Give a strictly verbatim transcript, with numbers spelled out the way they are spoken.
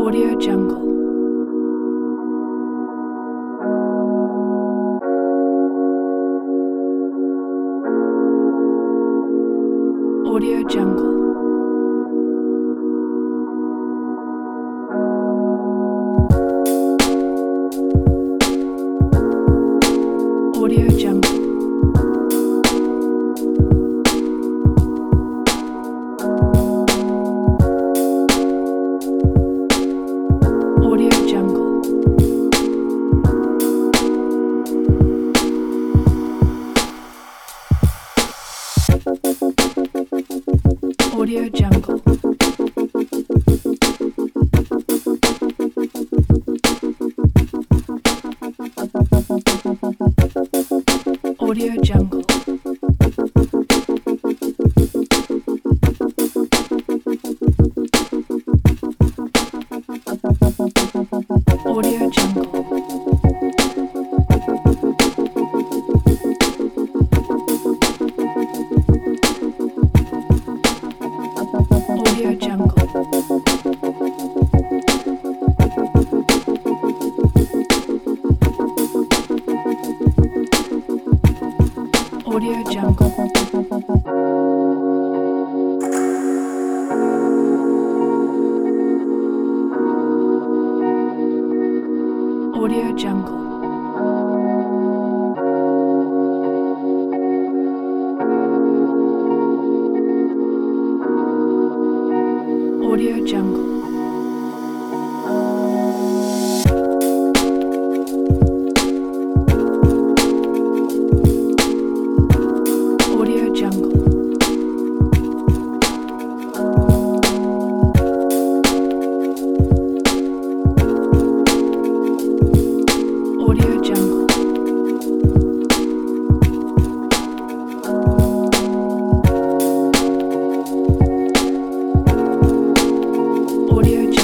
Audio Jungle. Audio Jungle. Audio Jungle. Audio Jungle. Audio Jungle. Audio Jungle. Audio Jungle. Audio Jungle. Audio Jungle. Audio Jungle. Audio Jungle. Audio Jungle. Audio Jungle. Audio